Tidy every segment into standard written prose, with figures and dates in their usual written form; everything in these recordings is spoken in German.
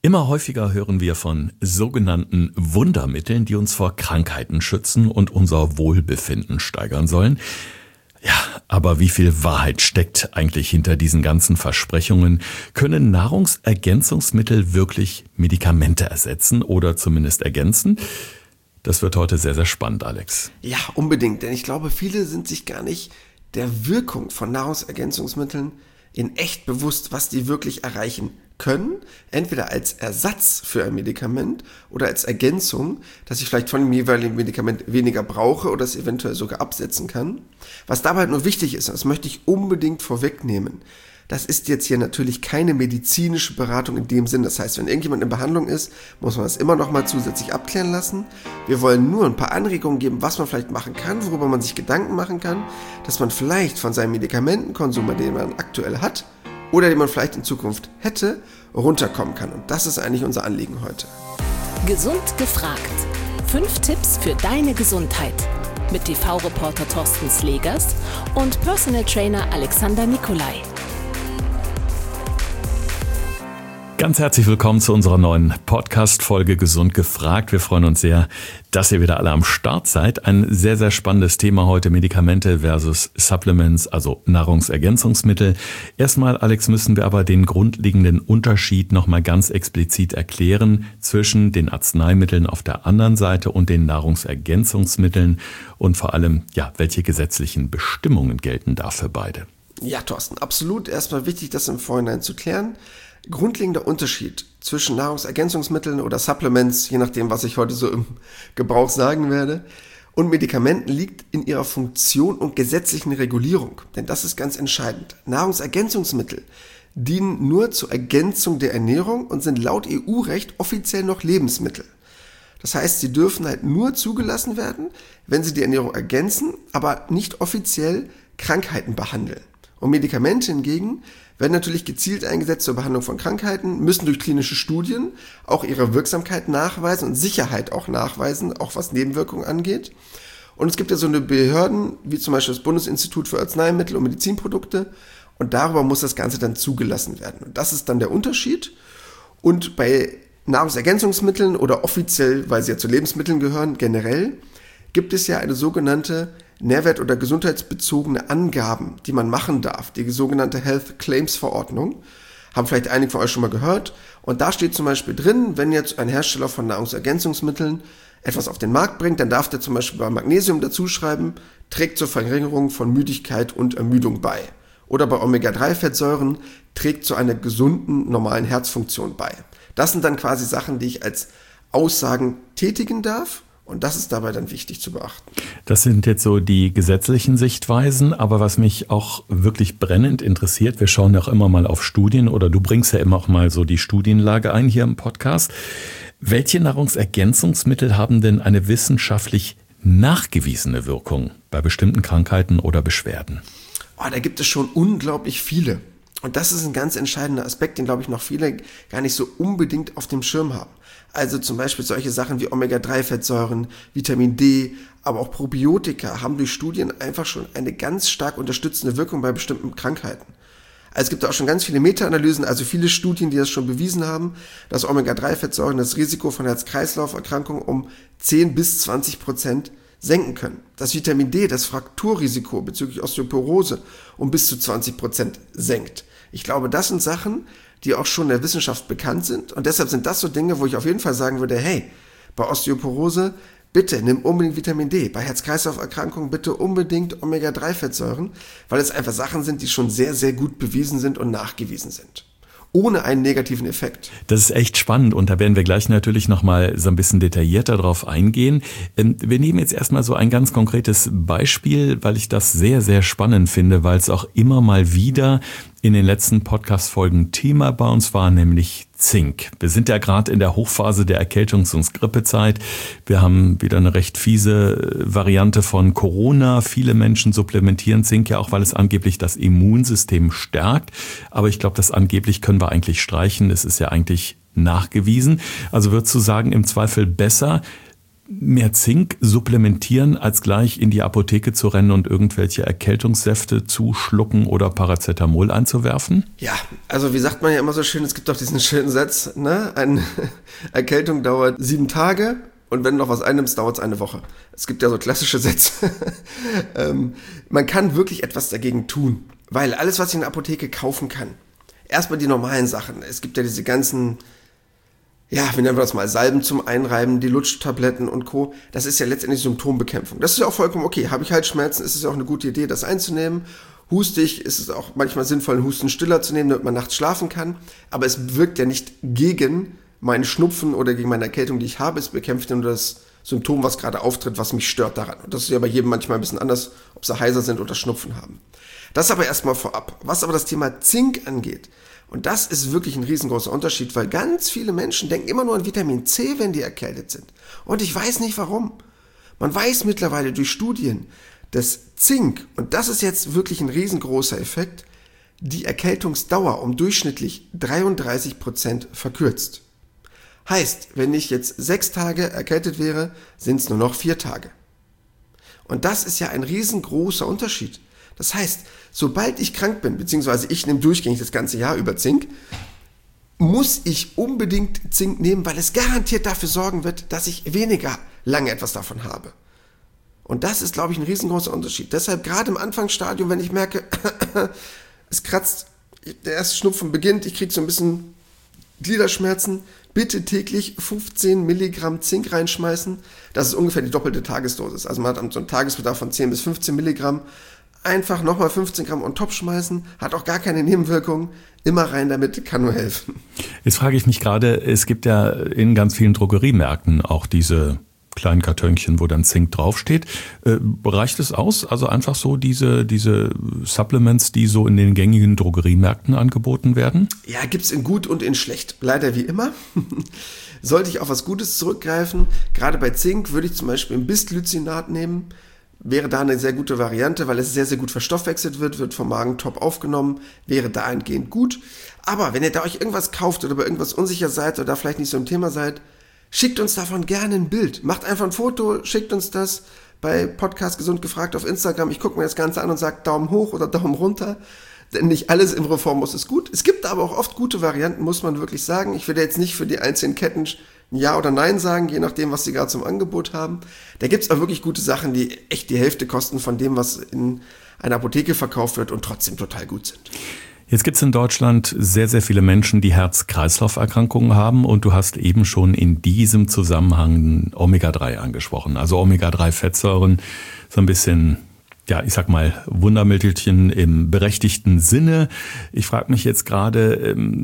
Immer häufiger hören wir von sogenannten Wundermitteln, die uns vor Krankheiten schützen und unser Wohlbefinden steigern sollen. Ja, aber wie viel Wahrheit steckt eigentlich hinter diesen ganzen Versprechungen? Können Nahrungsergänzungsmittel wirklich Medikamente ersetzen oder zumindest ergänzen? Das wird heute sehr, sehr spannend, Alex. Ja, unbedingt, denn ich glaube, viele sind sich gar nicht der Wirkung von Nahrungsergänzungsmitteln in echt bewusst, was die wirklich erreichen können, entweder als Ersatz für ein Medikament oder als Ergänzung, dass ich vielleicht von dem jeweiligen Medikament weniger brauche oder es eventuell sogar absetzen kann. Was dabei nur wichtig ist, das möchte ich unbedingt vorwegnehmen, das ist jetzt hier natürlich keine medizinische Beratung in dem Sinn. Das heißt, wenn irgendjemand in Behandlung ist, muss man das immer noch mal zusätzlich abklären lassen. Wir wollen nur ein paar Anregungen geben, was man vielleicht machen kann, worüber man sich Gedanken machen kann, dass man vielleicht von seinem Medikamentenkonsum, den man aktuell hat, oder den man vielleicht in Zukunft hätte, runterkommen kann. Und das ist eigentlich unser Anliegen heute. Gesund gefragt. 5 Tipps für deine Gesundheit. Mit TV-Reporter Thorsten Slegers und Personal Trainer Alexander Nikolai. Ganz herzlich willkommen zu unserer neuen Podcast-Folge Gesund gefragt. Wir freuen uns sehr, dass ihr wieder alle am Start seid. Ein sehr, sehr spannendes Thema heute, Medikamente versus Supplements, also Nahrungsergänzungsmittel. Erstmal, Alex, müssen wir aber den grundlegenden Unterschied nochmal ganz explizit erklären zwischen den Arzneimitteln auf der anderen Seite und den Nahrungsergänzungsmitteln und vor allem, ja, welche gesetzlichen Bestimmungen gelten da für beide? Ja, Thorsten, absolut. Erstmal wichtig, das im Vorhinein zu klären. Grundlegender Unterschied zwischen Nahrungsergänzungsmitteln oder Supplements, je nachdem, was ich heute so im Gebrauch sagen werde, und Medikamenten liegt in ihrer Funktion und gesetzlichen Regulierung. Denn das ist ganz entscheidend. Nahrungsergänzungsmittel dienen nur zur Ergänzung der Ernährung und sind laut EU-Recht offiziell noch Lebensmittel. Das heißt, sie dürfen halt nur zugelassen werden, wenn sie die Ernährung ergänzen, aber nicht offiziell Krankheiten behandeln. Und Medikamente hingegen werden natürlich gezielt eingesetzt zur Behandlung von Krankheiten, müssen durch klinische Studien auch ihre Wirksamkeit nachweisen und Sicherheit auch nachweisen, auch was Nebenwirkungen angeht. Und es gibt ja so eine Behörden, wie zum Beispiel das Bundesinstitut für Arzneimittel und Medizinprodukte, und darüber muss das Ganze dann zugelassen werden. Und das ist dann der Unterschied. Und bei Nahrungsergänzungsmitteln oder offiziell, weil sie ja zu Lebensmitteln gehören, generell, gibt es ja eine sogenannte nährwert- oder gesundheitsbezogene Angaben, die man machen darf, die sogenannte Health Claims Verordnung, haben vielleicht einige von euch schon mal gehört. Und da steht zum Beispiel drin, wenn jetzt ein Hersteller von Nahrungsergänzungsmitteln etwas auf den Markt bringt, dann darf der zum Beispiel bei Magnesium dazu schreiben, trägt zur Verringerung von Müdigkeit und Ermüdung bei. Oder bei Omega-3-Fettsäuren trägt zu einer gesunden, normalen Herzfunktion bei. Das sind dann quasi Sachen, die ich als Aussagen tätigen darf. Und das ist dabei dann wichtig zu beachten. Das sind jetzt so die gesetzlichen Sichtweisen, aber was mich auch wirklich brennend interessiert, wir schauen ja auch immer mal auf Studien oder du bringst ja immer auch mal so die Studienlage ein hier im Podcast. Welche Nahrungsergänzungsmittel haben denn eine wissenschaftlich nachgewiesene Wirkung bei bestimmten Krankheiten oder Beschwerden? Da gibt es schon unglaublich viele. Und das ist ein ganz entscheidender Aspekt, den, glaube ich, noch viele gar nicht so unbedingt auf dem Schirm haben. Also zum Beispiel solche Sachen wie Omega-3-Fettsäuren, Vitamin D, aber auch Probiotika haben durch Studien einfach schon eine ganz stark unterstützende Wirkung bei bestimmten Krankheiten. Also es gibt auch schon ganz viele Meta-Analysen, also viele Studien, die das schon bewiesen haben, dass Omega-3-Fettsäuren das Risiko von Herz-Kreislauf-Erkrankungen um 10-20% senken können. Das Vitamin D das Frakturrisiko bezüglich Osteoporose um bis zu 20% senkt. Ich glaube, das sind Sachen, die auch schon in der Wissenschaft bekannt sind. Und deshalb sind das so Dinge, wo ich auf jeden Fall sagen würde, hey, bei Osteoporose bitte nimm unbedingt Vitamin D. Bei Herz-Kreislauf-Erkrankungen bitte unbedingt Omega-3-Fettsäuren, weil es einfach Sachen sind, die schon sehr, sehr gut bewiesen sind und nachgewiesen sind. Ohne einen negativen Effekt. Das ist echt spannend und da werden wir gleich natürlich nochmal so ein bisschen detaillierter drauf eingehen. Wir nehmen jetzt erstmal so ein ganz konkretes Beispiel, weil ich das sehr, sehr spannend finde, weil es auch immer mal wieder in den letzten Podcast-Folgen Thema bei uns war, nämlich Zink. Wir sind ja gerade in der Hochphase der Erkältungs- und Grippezeit. Wir haben wieder eine recht fiese Variante von Corona. Viele Menschen supplementieren Zink ja auch, weil es angeblich das Immunsystem stärkt. Aber ich glaube, das angeblich können wir eigentlich streichen. Es ist ja eigentlich nachgewiesen. Also würdest du sagen, im Zweifel besser mehr Zink supplementieren, als gleich in die Apotheke zu rennen und irgendwelche Erkältungssäfte zu schlucken oder Paracetamol einzuwerfen? Ja, also wie sagt man ja immer so schön, es gibt doch diesen schönen Satz, ne? Eine Erkältung dauert 7 Tage und wenn du noch was einnimmst, dauert es eine Woche. Es gibt ja so klassische Sätze. Man kann wirklich etwas dagegen tun, weil alles, was ich in der Apotheke kaufen kann, erstmal die normalen Sachen, es gibt ja diese ganzen, ja, wie nennen wir das mal, Salben zum Einreiben, die Lutschtabletten und Co. Das ist ja letztendlich Symptombekämpfung. Das ist ja auch vollkommen okay. Habe ich Halsschmerzen, ist es ja auch eine gute Idee, das einzunehmen. Hustig ist es auch manchmal sinnvoll, einen Hustenstiller zu nehmen, damit man nachts schlafen kann. Aber es wirkt ja nicht gegen meinen Schnupfen oder gegen meine Erkältung, die ich habe. Es bekämpft ja nur das Symptom, was gerade auftritt, was mich stört daran. Und das ist ja bei jedem manchmal ein bisschen anders, ob sie heiser sind oder Schnupfen haben. Das aber erstmal vorab. Was aber das Thema Zink angeht, und das ist wirklich ein riesengroßer Unterschied, weil ganz viele Menschen denken immer nur an Vitamin C, wenn die erkältet sind. Und ich weiß nicht warum. Man weiß mittlerweile durch Studien, dass Zink, und das ist jetzt wirklich ein riesengroßer Effekt, die Erkältungsdauer um durchschnittlich 33% verkürzt. Heißt, wenn ich jetzt 6 Tage erkältet wäre, sind es nur noch 4 Tage. Und das ist ja ein riesengroßer Unterschied. Das heißt, sobald ich krank bin, beziehungsweise ich nehme durchgängig das ganze Jahr über Zink, muss ich unbedingt Zink nehmen, weil es garantiert dafür sorgen wird, dass ich weniger lange etwas davon habe. Und das ist, glaube ich, ein riesengroßer Unterschied. Deshalb gerade im Anfangsstadium, wenn ich merke, es kratzt, der erste Schnupfen beginnt, ich kriege so ein bisschen Gliederschmerzen, bitte täglich 15 Milligramm Zink reinschmeißen. Das ist ungefähr die doppelte Tagesdosis. Also man hat so einen Tagesbedarf von 10 bis 15 Milligramm. Einfach nochmal 15 Gramm on top schmeißen, hat auch gar keine Nebenwirkungen. Immer rein damit, kann nur helfen. Jetzt frage ich mich gerade, es gibt ja in ganz vielen Drogeriemärkten auch diese kleinen Kartönchen, wo dann Zink draufsteht. Reicht es aus? Also einfach so diese Supplements, die so in den gängigen Drogeriemärkten angeboten werden? Ja, gibt's in gut und in schlecht. Leider wie immer. Sollte ich auf was Gutes zurückgreifen, gerade bei Zink würde ich zum Beispiel ein Bisglycinat nehmen. Wäre da eine sehr gute Variante, weil es sehr, sehr gut verstoffwechselt wird vom Magen top aufgenommen, wäre dahingehend gut. Aber wenn ihr da euch irgendwas kauft oder bei irgendwas unsicher seid oder da vielleicht nicht so ein Thema seid, schickt uns davon gerne ein Bild. Macht einfach ein Foto, schickt uns das bei Podcast Gesund gefragt auf Instagram. Ich gucke mir das Ganze an und sage Daumen hoch oder Daumen runter. Denn nicht alles im Reformhaus ist gut. Es gibt aber auch oft gute Varianten, muss man wirklich sagen. Ich werde jetzt nicht für die einzelnen Ketten ein Ja oder Nein sagen, je nachdem, was sie gerade zum Angebot haben. Da gibt es auch wirklich gute Sachen, die echt die Hälfte kosten von dem, was in einer Apotheke verkauft wird und trotzdem total gut sind. Jetzt gibt es in Deutschland sehr, sehr viele Menschen, die Herz-Kreislauf-Erkrankungen haben und du hast eben schon in diesem Zusammenhang Omega-3 angesprochen. Also Omega-3-Fettsäuren, so ein bisschen, ja, ich sag mal, Wundermittelchen im berechtigten Sinne. Ich frage mich jetzt gerade,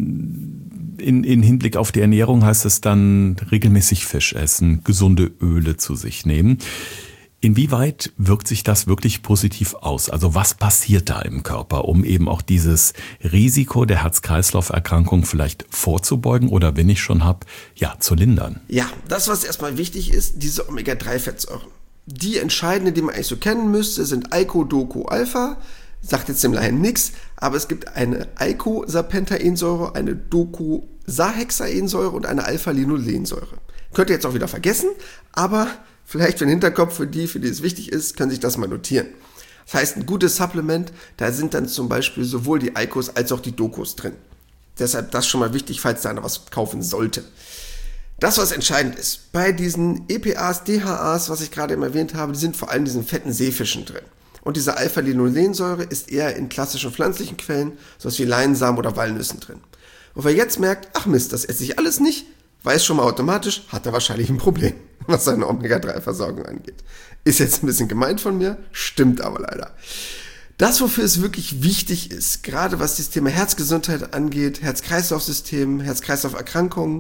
in Hinblick auf die Ernährung heißt es dann regelmäßig Fisch essen, gesunde Öle zu sich nehmen. Inwieweit wirkt sich das wirklich positiv aus? Also was passiert da im Körper, um eben auch dieses Risiko der Herz-Kreislauf-Erkrankung vielleicht vorzubeugen oder, wenn ich schon habe, ja, zu lindern? Ja, das, was erstmal wichtig ist, diese Omega-3-Fettsäuren. Die entscheidenden, die man eigentlich so kennen müsste, sind Eiko-Doku-Alpha. Sagt jetzt dem Laien nichts, aber es gibt eine Eicosapentaensäure, eine Docosahexaensäure und eine Alpha-Linolensäure. Könnt ihr jetzt auch wieder vergessen, aber vielleicht für den Hinterkopf, für die es wichtig ist, können sich das mal notieren. Das heißt, ein gutes Supplement, da sind dann zum Beispiel sowohl die Eicos als auch die Docos drin. Deshalb das schon mal wichtig, falls da einer was kaufen sollte. Das, was entscheidend ist, bei diesen EPAs, DHAs, was ich gerade eben erwähnt habe, die sind vor allem in diesen fetten Seefischen drin. Und diese Alpha-Linolensäure ist eher in klassischen pflanzlichen Quellen, sowas wie Leinsamen oder Walnüssen drin. Und wer jetzt merkt, ach Mist, das esse ich alles nicht, weiß schon mal automatisch, hat er wahrscheinlich ein Problem, was seine Omega-3-Versorgung angeht. Ist jetzt ein bisschen gemein von mir, stimmt aber leider. Das, wofür es wirklich wichtig ist, gerade was das Thema Herzgesundheit angeht, Herz-Kreislauf-System, Herz-Kreislauf-Erkrankungen,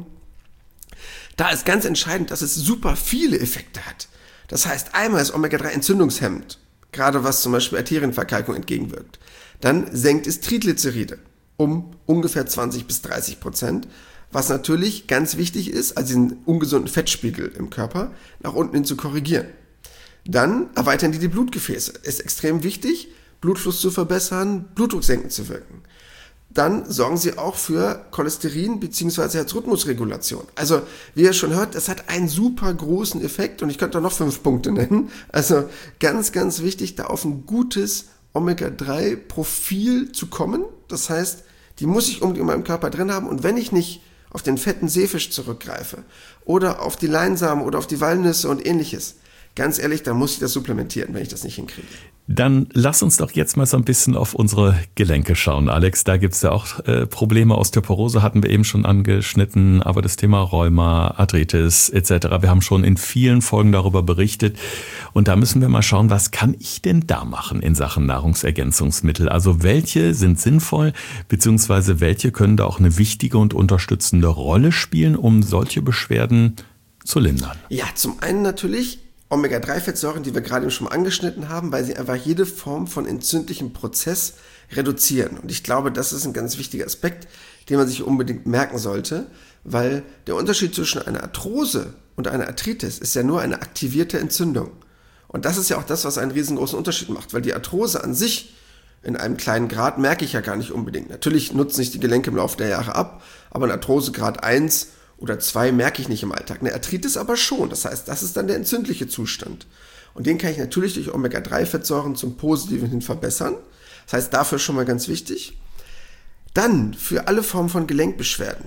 da ist ganz entscheidend, dass es super viele Effekte hat. Das heißt, einmal ist Omega-3 entzündungshemmend, gerade was zum Beispiel Arterienverkalkung entgegenwirkt. Dann senkt es Triglyceride um ungefähr 20-30%, was natürlich ganz wichtig ist, also diesen ungesunden Fettspiegel im Körper nach unten hin zu korrigieren. Dann erweitern die Blutgefäße. Ist extrem wichtig, Blutfluss zu verbessern, Blutdruck senken zu wirken. dann sorgen sie auch für Cholesterin bzw. Herzrhythmusregulation. Also, wie ihr schon hört, das hat einen super großen Effekt und ich könnte noch 5 Punkte nennen. Also ganz, ganz wichtig, da auf ein gutes Omega-3-Profil zu kommen. Das heißt, die muss ich unbedingt in meinem Körper drin haben und wenn ich nicht auf den fetten Seefisch zurückgreife oder auf die Leinsamen oder auf die Walnüsse und ähnliches, ganz ehrlich, dann muss ich das supplementieren, wenn ich das nicht hinkriege. Dann lass uns doch jetzt mal so ein bisschen auf unsere Gelenke schauen, Alex. Da gibt's ja auch Probleme. Osteoporose hatten wir eben schon angeschnitten, aber das Thema Rheuma, Arthritis etc. Wir haben schon in vielen Folgen darüber berichtet. Und da müssen wir mal schauen, was kann ich denn da machen in Sachen Nahrungsergänzungsmittel? Also welche sind sinnvoll, beziehungsweise welche können da auch eine wichtige und unterstützende Rolle spielen, um solche Beschwerden zu lindern? Ja, zum einen natürlich Omega-3-Fettsäuren, die wir gerade schon mal angeschnitten haben, weil sie einfach jede Form von entzündlichem Prozess reduzieren. Und ich glaube, das ist ein ganz wichtiger Aspekt, den man sich unbedingt merken sollte, weil der Unterschied zwischen einer Arthrose und einer Arthritis ist ja nur eine aktivierte Entzündung. Und das ist ja auch das, was einen riesengroßen Unterschied macht, weil die Arthrose an sich in einem kleinen Grad merke ich ja gar nicht unbedingt. Natürlich nutzen sich die Gelenke im Laufe der Jahre ab, aber eine Arthrose Grad 1 oder 2 merke ich nicht im Alltag. Eine Arthritis aber schon. Das heißt, das ist dann der entzündliche Zustand. Und den kann ich natürlich durch Omega-3-Fettsäuren zum Positiven hin verbessern. Das heißt, dafür schon mal ganz wichtig. Dann für alle Formen von Gelenkbeschwerden.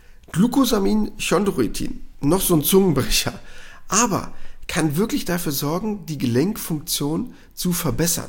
Glucosamin-Chondroitin. Noch so ein Zungenbrecher. Aber kann wirklich dafür sorgen, die Gelenkfunktion zu verbessern.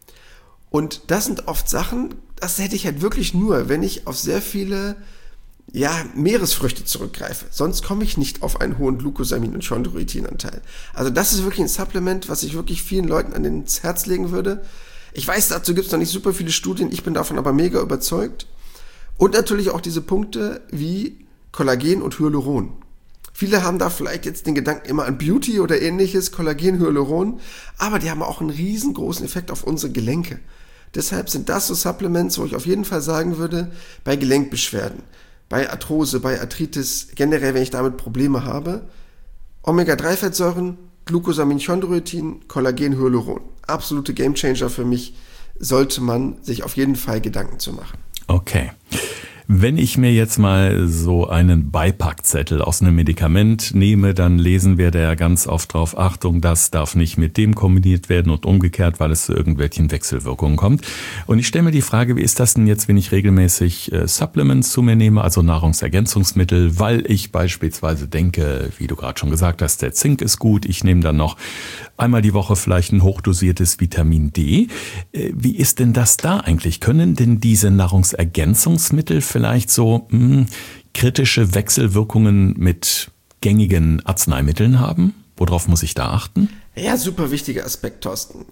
Und das sind oft Sachen, das hätte ich halt wirklich nur, wenn ich auf sehr viele Meeresfrüchte zurückgreife. Sonst komme ich nicht auf einen hohen Glucosamin- und Chondroitin-Anteil. Also das ist wirklich ein Supplement, was ich wirklich vielen Leuten ans Herz legen würde. Ich weiß, dazu gibt es noch nicht super viele Studien, ich bin davon aber mega überzeugt. Und natürlich auch diese Punkte wie Kollagen und Hyaluron. Viele haben da vielleicht jetzt den Gedanken immer an Beauty oder ähnliches, Kollagen, Hyaluron, aber die haben auch einen riesengroßen Effekt auf unsere Gelenke. Deshalb sind das so Supplements, wo ich auf jeden Fall sagen würde, bei Gelenkbeschwerden, bei Arthrose, bei Arthritis, generell, wenn ich damit Probleme habe, Omega-3-Fettsäuren, Glucosamin-Chondroitin, Kollagen, Hyaluron. Absolute Gamechanger für mich, sollte man sich auf jeden Fall Gedanken zu machen. Okay. Wenn ich mir jetzt mal so einen Beipackzettel aus einem Medikament nehme, dann lesen wir da ja ganz oft drauf, Achtung, das darf nicht mit dem kombiniert werden und umgekehrt, weil es zu irgendwelchen Wechselwirkungen kommt. Und ich stelle mir die Frage, wie ist das denn jetzt, wenn ich regelmäßig Supplements zu mir nehme, also Nahrungsergänzungsmittel, weil ich beispielsweise denke, wie du gerade schon gesagt hast, der Zink ist gut, ich nehme dann noch einmal die Woche vielleicht ein hochdosiertes Vitamin D. Wie ist denn das da eigentlich? Können denn diese Nahrungsergänzungsmittel vielleicht so kritische Wechselwirkungen mit gängigen Arzneimitteln haben? Worauf muss ich da achten? Ja, super wichtiger Aspekt, Thorsten.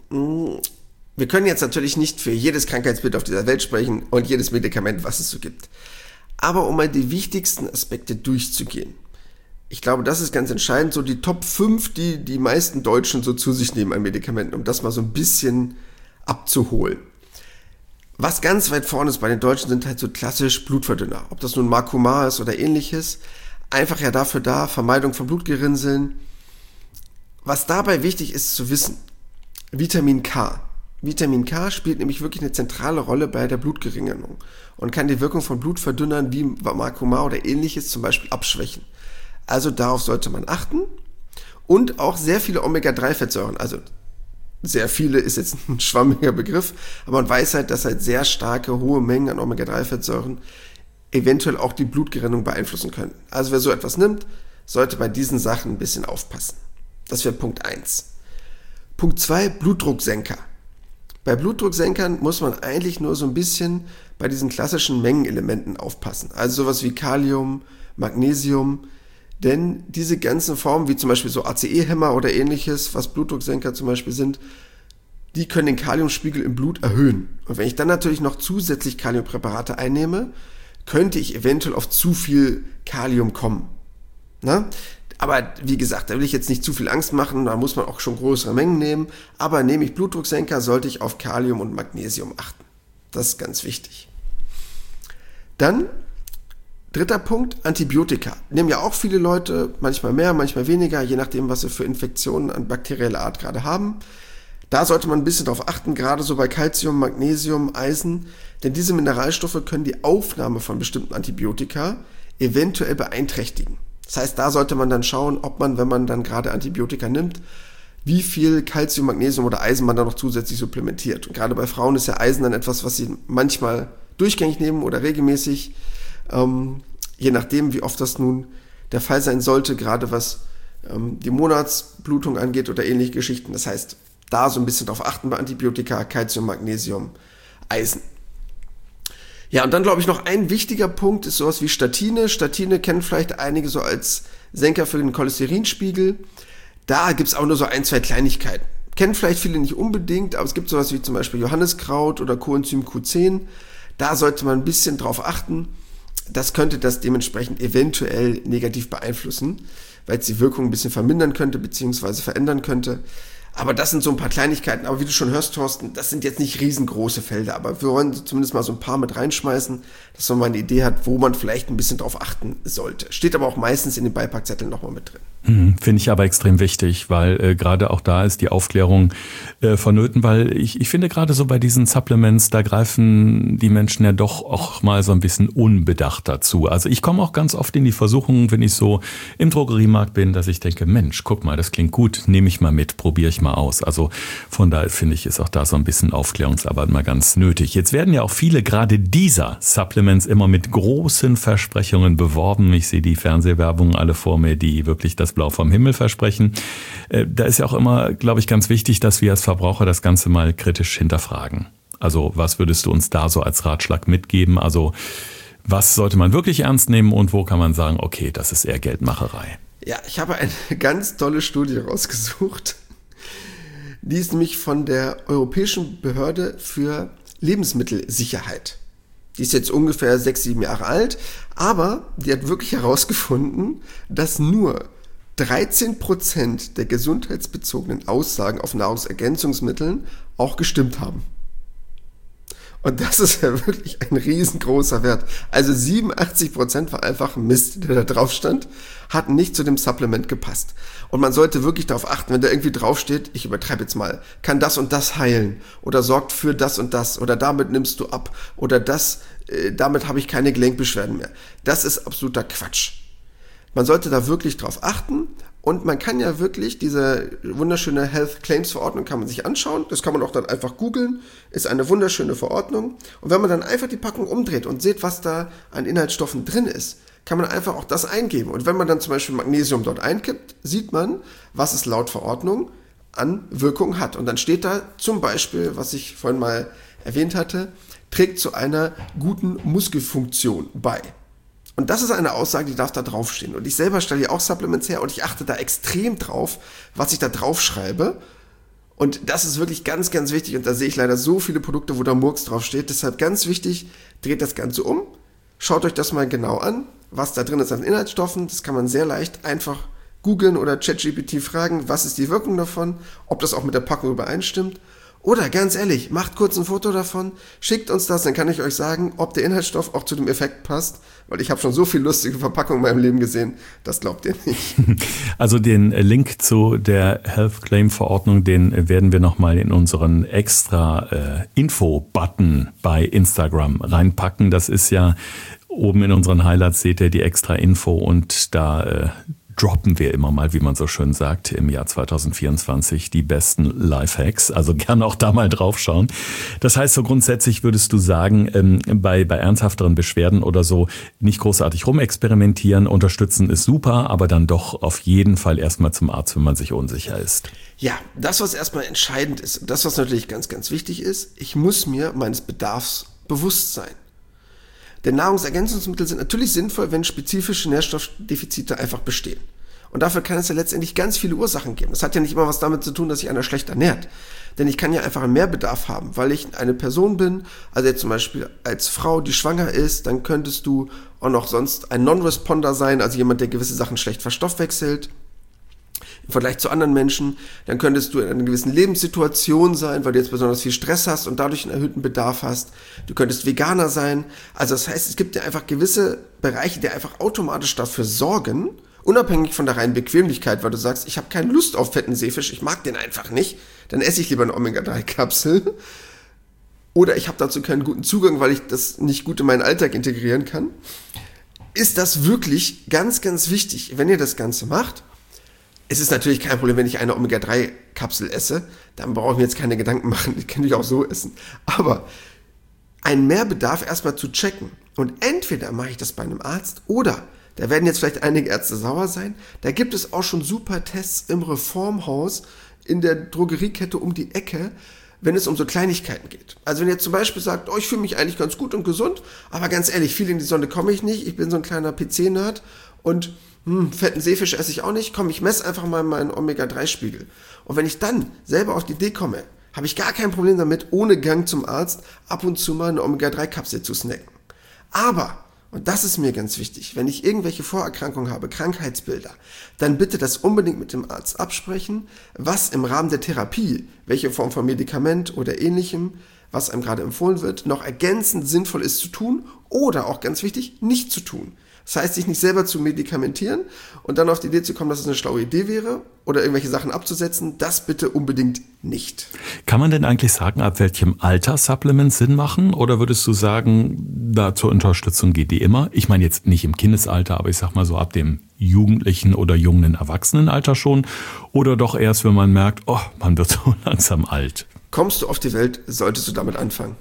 Wir können jetzt natürlich nicht für jedes Krankheitsbild auf dieser Welt sprechen und jedes Medikament, was es so gibt. Aber um mal die wichtigsten Aspekte durchzugehen. Ich glaube, das ist ganz entscheidend, so die Top 5, die die meisten Deutschen so zu sich nehmen an Medikamenten, um das mal so ein bisschen abzuholen. Was ganz weit vorne ist bei den Deutschen sind halt so klassisch Blutverdünner. Ob das nun Marcumar ist oder ähnliches. Einfach ja dafür da, Vermeidung von Blutgerinnseln. Was dabei wichtig ist zu wissen, Vitamin K. Vitamin K spielt nämlich wirklich eine zentrale Rolle bei der Blutgerinnung und kann die Wirkung von Blutverdünnern wie Marcumar oder ähnliches zum Beispiel abschwächen. Also darauf sollte man achten. Und auch sehr viele Omega-3-Fettsäuren, also sehr viele ist jetzt ein schwammiger Begriff, aber man weiß halt, dass halt sehr starke, hohe Mengen an Omega-3-Fettsäuren eventuell auch die Blutgerinnung beeinflussen können. Also wer so etwas nimmt, sollte bei diesen Sachen ein bisschen aufpassen. Das wäre Punkt 1. Punkt 2, Blutdrucksenker. Bei Blutdrucksenkern muss man eigentlich nur so ein bisschen bei diesen klassischen Mengenelementen aufpassen. Also sowas wie Kalium, Magnesium, denn diese ganzen Formen, wie zum Beispiel so ACE-Hämmer oder ähnliches, was Blutdrucksenker zum Beispiel sind, die können den Kaliumspiegel im Blut erhöhen. Und wenn ich dann natürlich noch zusätzlich Kaliumpräparate einnehme, könnte ich eventuell auf zu viel Kalium kommen. Na? Aber wie gesagt, da will ich jetzt nicht zu viel Angst machen, da muss man auch schon größere Mengen nehmen. Aber nehme ich Blutdrucksenker, sollte ich auf Kalium und Magnesium achten. Das ist ganz wichtig. Dann dritter Punkt, Antibiotika. Nehmen ja auch viele Leute, manchmal mehr, manchmal weniger, je nachdem, was sie für Infektionen an bakterieller Art gerade haben. Da sollte man ein bisschen drauf achten, gerade so bei Calcium, Magnesium, Eisen, denn diese Mineralstoffe können die Aufnahme von bestimmten Antibiotika eventuell beeinträchtigen. Das heißt, da sollte man dann schauen, ob man, wenn man dann gerade Antibiotika nimmt, wie viel Calcium, Magnesium oder Eisen man da noch zusätzlich supplementiert. Und gerade bei Frauen ist ja Eisen dann etwas, was sie manchmal durchgängig nehmen oder regelmäßig, je nachdem, wie oft das nun der Fall sein sollte, gerade was die Monatsblutung angeht oder ähnliche Geschichten. Das heißt, da so ein bisschen drauf achten bei Antibiotika, Calcium, Magnesium, Eisen. Ja, und dann glaube ich noch ein wichtiger Punkt ist sowas wie Statine. Statine kennen vielleicht einige so als Senker für den Cholesterinspiegel. Da gibt es auch nur so 1-2 Kleinigkeiten. Kennen vielleicht viele nicht unbedingt, aber es gibt sowas wie zum Beispiel Johanniskraut oder Coenzym Q10. Da sollte man ein bisschen drauf achten. Das könnte das dementsprechend eventuell negativ beeinflussen, weil es die Wirkung ein bisschen vermindern könnte bzw. verändern könnte. Aber das sind so ein paar Kleinigkeiten. Aber wie du schon hörst, Thorsten, das sind jetzt nicht riesengroße Felder. Aber wir wollen zumindest mal so ein paar mit reinschmeißen, dass man mal eine Idee hat, wo man vielleicht ein bisschen drauf achten sollte. Steht aber auch meistens in den Beipackzetteln nochmal mit drin. Finde ich aber extrem wichtig, weil gerade auch da ist die Aufklärung vonnöten, weil ich finde gerade so bei diesen Supplements, da greifen die Menschen ja doch auch mal so ein bisschen unbedacht dazu. Also ich komme auch ganz oft in die Versuchung, wenn ich so im Drogeriemarkt bin, dass ich denke, Mensch, guck mal, das klingt gut, nehme ich mal mit, probiere ich mal aus. Also von daher finde ich, ist auch da so ein bisschen Aufklärungsarbeit mal ganz nötig. Jetzt werden ja auch viele gerade dieser Supplements immer mit großen Versprechungen beworben. Ich sehe die Fernsehwerbungen alle vor mir, die wirklich das Blau vom Himmel versprechen. Da ist ja auch immer, glaube ich, ganz wichtig, dass wir als Verbraucher das Ganze mal kritisch hinterfragen. Also was würdest du uns da so als Ratschlag mitgeben? Also was sollte man wirklich ernst nehmen und wo kann man sagen, okay, das ist eher Geldmacherei? Ja, ich habe eine ganz tolle Studie rausgesucht. Die ist nämlich von der Europäischen Behörde für Lebensmittelsicherheit. Die ist jetzt ungefähr 6-7 Jahre alt, aber die hat wirklich herausgefunden, dass nur 13% der gesundheitsbezogenen Aussagen auf Nahrungsergänzungsmitteln auch gestimmt haben. Und das ist ja wirklich ein riesengroßer Wert. Also 87% war einfach Mist, der da drauf stand, hat nicht zu dem Supplement gepasst. Und man sollte wirklich darauf achten, wenn da irgendwie draufsteht, ich übertreibe jetzt mal, kann das und das heilen oder sorgt für das und das oder damit nimmst du ab oder das, damit habe ich keine Gelenkbeschwerden mehr. Das ist absoluter Quatsch. Man sollte da wirklich drauf achten und man kann ja wirklich diese wunderschöne Health Claims Verordnung kann man sich anschauen. Das kann man auch dann einfach googeln. Ist eine wunderschöne Verordnung. Und wenn man dann einfach die Packung umdreht und sieht, was da an Inhaltsstoffen drin ist, kann man einfach auch das eingeben. Und wenn man dann zum Beispiel Magnesium dort einkippt, sieht man, was es laut Verordnung an Wirkung hat. Und dann steht da zum Beispiel, was ich vorhin mal erwähnt hatte, trägt zu einer guten Muskelfunktion bei. Und das ist eine Aussage, die darf da draufstehen. Und ich selber stelle ja auch Supplements her und ich achte da extrem drauf, was ich da drauf schreibe. Und das ist wirklich ganz, ganz wichtig. Und da sehe ich leider so viele Produkte, wo da Murks draufsteht. Deshalb ganz wichtig, dreht das Ganze um. Schaut euch das mal genau an, was da drin ist an Inhaltsstoffen. Das kann man sehr leicht einfach googeln oder ChatGPT fragen, was ist die Wirkung davon, ob das auch mit der Packung übereinstimmt. Oder ganz ehrlich, macht kurz ein Foto davon, schickt uns das, dann kann ich euch sagen, ob der Inhaltsstoff auch zu dem Effekt passt, weil ich habe schon so viel lustige Verpackungen in meinem Leben gesehen, das glaubt ihr nicht. Also den Link zu der Health Claim Verordnung, den werden wir nochmal in unseren extra Info-Button bei Instagram reinpacken. Das ist ja oben in unseren Highlights, seht ihr die extra Info und da droppen wir immer mal, wie man so schön sagt, im Jahr 2024 die besten Lifehacks. Also gerne auch da mal draufschauen. Das heißt, so grundsätzlich würdest du sagen, bei ernsthafteren Beschwerden oder so nicht großartig rumexperimentieren, unterstützen ist super, aber dann doch auf jeden Fall erstmal zum Arzt, wenn man sich unsicher ist. Ja, das, was erstmal entscheidend ist, das, was natürlich ganz, ganz wichtig ist, ich muss mir meines Bedarfs bewusst sein. Denn Nahrungsergänzungsmittel sind natürlich sinnvoll, wenn spezifische Nährstoffdefizite einfach bestehen. Und dafür kann es ja letztendlich ganz viele Ursachen geben. Das hat ja nicht immer was damit zu tun, dass sich einer schlecht ernährt. Denn ich kann ja einfach einen Mehrbedarf haben, weil ich eine Person bin, also jetzt zum Beispiel als Frau, die schwanger ist, dann könntest du auch noch sonst ein Non-Responder sein, also jemand, der gewisse Sachen schlecht verstoffwechselt. Im Vergleich zu anderen Menschen, dann könntest du in einer gewissen Lebenssituation sein, weil du jetzt besonders viel Stress hast und dadurch einen erhöhten Bedarf hast. Du könntest Veganer sein. Also das heißt, es gibt ja einfach gewisse Bereiche, die einfach automatisch dafür sorgen unabhängig von der reinen Bequemlichkeit, weil du sagst, ich habe keine Lust auf fetten Seefisch, ich mag den einfach nicht, dann esse ich lieber eine Omega-3-Kapsel. Oder ich habe dazu keinen guten Zugang, weil ich das nicht gut in meinen Alltag integrieren kann. Ist das wirklich ganz, ganz wichtig, wenn ihr das Ganze macht? Es ist natürlich kein Problem, wenn ich eine Omega-3-Kapsel esse, dann brauche ich mir jetzt keine Gedanken machen, die kann ich auch so essen. Aber einen Mehrbedarf erstmal zu checken und entweder mache ich das bei einem Arzt oder, da werden jetzt vielleicht einige Ärzte sauer sein, da gibt es auch schon super Tests im Reformhaus in der Drogeriekette um die Ecke, wenn es um so Kleinigkeiten geht. Also wenn ihr zum Beispiel sagt, ich fühle mich eigentlich ganz gut und gesund, aber ganz ehrlich, viel in die Sonne komme ich nicht, ich bin so ein kleiner PC-Nerd und fetten Seefisch esse ich auch nicht, ich messe einfach mal meinen Omega-3-Spiegel. Und wenn ich dann selber auf die Idee komme, habe ich gar kein Problem damit, ohne Gang zum Arzt ab und zu mal eine Omega-3-Kapsel zu snacken. Aber, und das ist mir ganz wichtig, wenn ich irgendwelche Vorerkrankungen habe, Krankheitsbilder, dann bitte das unbedingt mit dem Arzt absprechen, was im Rahmen der Therapie, welche Form von Medikament oder ähnlichem, was einem gerade empfohlen wird, noch ergänzend sinnvoll ist zu tun oder auch ganz wichtig, nicht zu tun. Das heißt, sich nicht selber zu medikamentieren und dann auf die Idee zu kommen, dass es eine schlaue Idee wäre oder irgendwelche Sachen abzusetzen, das bitte unbedingt nicht. Kann man denn eigentlich sagen, ab welchem Alter Supplements Sinn machen? Oder würdest du sagen, da zur Unterstützung geht die immer? Ich meine jetzt nicht im Kindesalter, aber ich sag mal so ab dem jugendlichen oder jungen Erwachsenenalter schon. Oder doch erst, wenn man merkt, man wird so langsam alt. Kommst du auf die Welt, solltest du damit anfangen.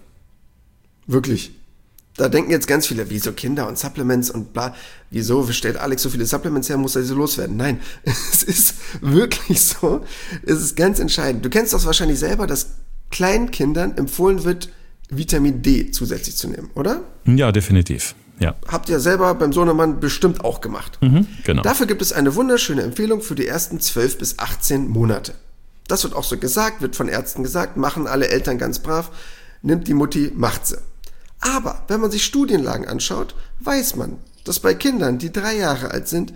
Wirklich. Da denken jetzt ganz viele, wieso Kinder und Supplements und bla, wieso stellt Alex so viele Supplements her, muss er sie loswerden? Nein, es ist wirklich so, es ist ganz entscheidend. Du kennst das wahrscheinlich selber, dass kleinen Kindern empfohlen wird, Vitamin D zusätzlich zu nehmen, oder? Ja, definitiv. Ja. Habt ihr selber beim Sohnemann bestimmt auch gemacht. Genau. Dafür gibt es eine wunderschöne Empfehlung für die ersten 12 bis 18 Monate. Das wird auch so gesagt, wird von Ärzten gesagt, machen alle Eltern ganz brav, nimmt die Mutti, macht sie. Aber wenn man sich Studienlagen anschaut, weiß man, dass bei Kindern, die 3 Jahre alt sind,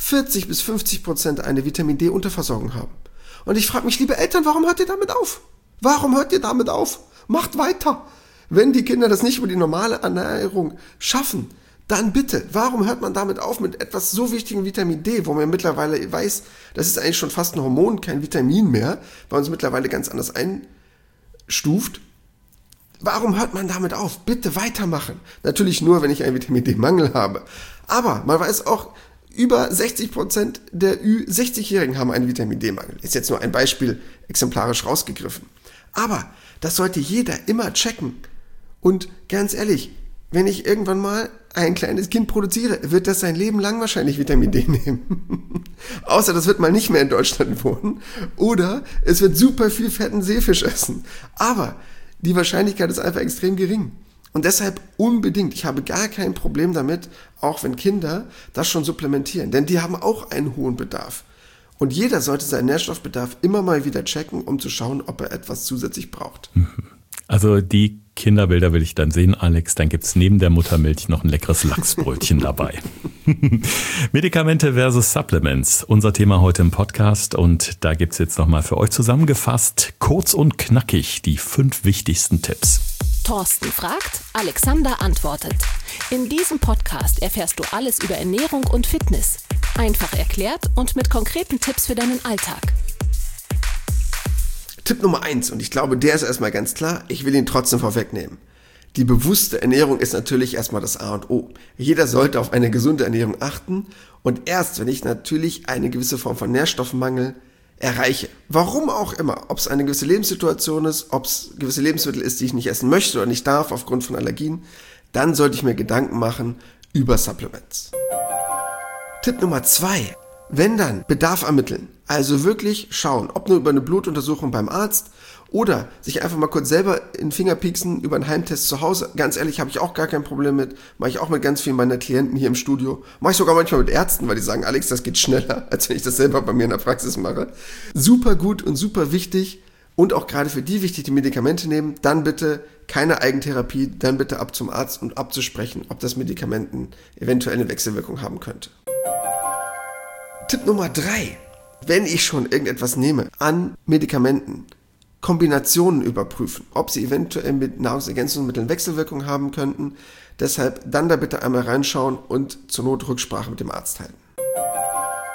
40 bis 50% eine Vitamin-D-Unterversorgung haben. Und ich frage mich, liebe Eltern, warum hört ihr damit auf? Warum hört ihr damit auf? Macht weiter. Wenn die Kinder das nicht über die normale Ernährung schaffen, dann bitte, warum hört man damit auf mit etwas so wichtigem Vitamin D, wo man mittlerweile weiß, das ist eigentlich schon fast ein Hormon, kein Vitamin mehr, weil man es mittlerweile ganz anders einstuft. Warum hört man damit auf? Bitte weitermachen. Natürlich nur, wenn ich einen Vitamin-D-Mangel habe. Aber man weiß auch, über 60% der Ü60-Jährigen haben einen Vitamin-D-Mangel. Ist jetzt nur ein Beispiel exemplarisch rausgegriffen. Aber das sollte jeder immer checken. Und ganz ehrlich, wenn ich irgendwann mal ein kleines Kind produziere, wird das sein Leben lang wahrscheinlich Vitamin D nehmen. Außer das wird mal nicht mehr in Deutschland wohnen. Oder es wird super viel fetten Seefisch essen. Aber die Wahrscheinlichkeit ist einfach extrem gering. Und deshalb unbedingt, ich habe gar kein Problem damit, auch wenn Kinder das schon supplementieren. Denn die haben auch einen hohen Bedarf. Und jeder sollte seinen Nährstoffbedarf immer mal wieder checken, um zu schauen, ob er etwas zusätzlich braucht. Also die Kinderbilder will ich dann sehen, Alex. Dann gibt's neben der Muttermilch noch ein leckeres Lachsbrötchen dabei. Medikamente versus Supplements. Unser Thema heute im Podcast. Und da gibt's jetzt nochmal für euch zusammengefasst, kurz und knackig, die 5 wichtigsten Tipps. Thorsten fragt, Alexander antwortet. In diesem Podcast erfährst du alles über Ernährung und Fitness. Einfach erklärt und mit konkreten Tipps für deinen Alltag. Tipp Nummer 1, und ich glaube, der ist erstmal ganz klar, ich will ihn trotzdem vorwegnehmen. Die bewusste Ernährung ist natürlich erstmal das A und O. Jeder sollte auf eine gesunde Ernährung achten und erst, wenn ich natürlich eine gewisse Form von Nährstoffmangel erreiche, warum auch immer, ob es eine gewisse Lebenssituation ist, ob es gewisse Lebensmittel ist, die ich nicht essen möchte oder nicht darf aufgrund von Allergien, dann sollte ich mir Gedanken machen über Supplements. Tipp Nummer 2. Wenn dann, Bedarf ermitteln. Also wirklich schauen, ob nur über eine Blutuntersuchung beim Arzt oder sich einfach mal kurz selber in den Finger pieksen über einen Heimtest zu Hause. Ganz ehrlich, habe ich auch gar kein Problem mit. Mache ich auch mit ganz vielen meiner Klienten hier im Studio. Mache ich sogar manchmal mit Ärzten, weil die sagen, Alex, das geht schneller, als wenn ich das selber bei mir in der Praxis mache. Super gut und super wichtig und auch gerade für die wichtig, die Medikamente nehmen. Dann bitte keine Eigentherapie, dann bitte ab zum Arzt und abzusprechen, ob das Medikamenten eventuell eine Wechselwirkung haben könnte. Tipp Nummer 3. Wenn ich schon irgendetwas nehme an Medikamenten, Kombinationen überprüfen, ob sie eventuell mit Nahrungsergänzungsmitteln Wechselwirkungen haben könnten. Deshalb dann da bitte einmal reinschauen und zur Not Rücksprache mit dem Arzt halten.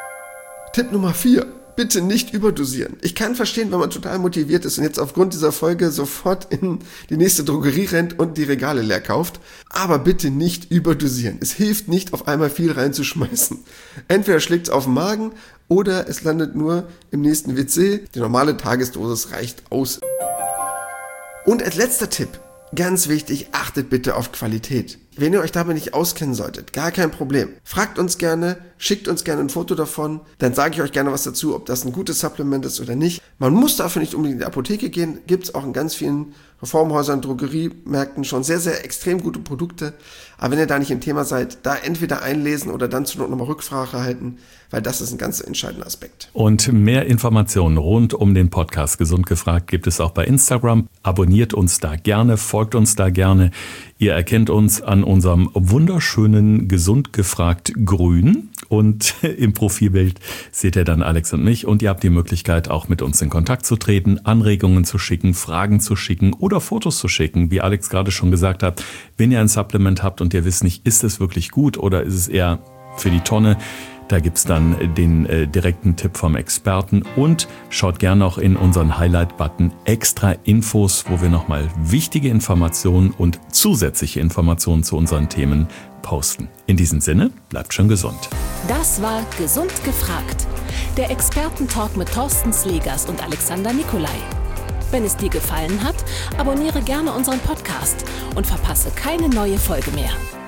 Tipp Nummer 4. Bitte nicht überdosieren. Ich kann verstehen, wenn man total motiviert ist und jetzt aufgrund dieser Folge sofort in die nächste Drogerie rennt und die Regale leer kauft. Aber bitte nicht überdosieren. Es hilft nicht, auf einmal viel reinzuschmeißen. Entweder schlägt es auf den Magen oder es landet nur im nächsten WC. Die normale Tagesdosis reicht aus. Und als letzter Tipp, ganz wichtig, achtet bitte auf Qualität. Wenn ihr euch damit nicht auskennen solltet, gar kein Problem. Fragt uns gerne, schickt uns gerne ein Foto davon, dann sage ich euch gerne was dazu, ob das ein gutes Supplement ist oder nicht. Man muss dafür nicht unbedingt in die Apotheke gehen, gibt es auch in ganz vielen Reformhäusern, Drogeriemärkten schon sehr, sehr extrem gute Produkte. Aber wenn ihr da nicht im Thema seid, da entweder einlesen oder dann zur Not nochmal Rücksprache halten, weil das ist ein ganz entscheidender Aspekt. Und mehr Informationen rund um den Podcast Gesund gefragt gibt es auch bei Instagram. Abonniert uns da gerne, folgt uns da gerne. Ihr erkennt uns an unserem wunderschönen Gesund gefragt Grün und im Profilbild seht ihr dann Alex und mich und ihr habt die Möglichkeit auch mit uns in Kontakt zu treten, Anregungen zu schicken, Fragen zu schicken oder Fotos zu schicken, wie Alex gerade schon gesagt hat. Wenn ihr ein Supplement habt und ihr wisst nicht, ist es wirklich gut oder ist es eher für die Tonne, da gibt's dann den direkten Tipp vom Experten und schaut gerne auch in unseren Highlight-Button extra Infos, wo wir nochmal wichtige Informationen und zusätzliche Informationen zu unseren Themen posten. In diesem Sinne, bleibt schön gesund. Das war Gesund gefragt, der Expertentalk mit Thorsten Slegers und Alexander Nikolai. Wenn es dir gefallen hat, abonniere gerne unseren Podcast und verpasse keine neue Folge mehr.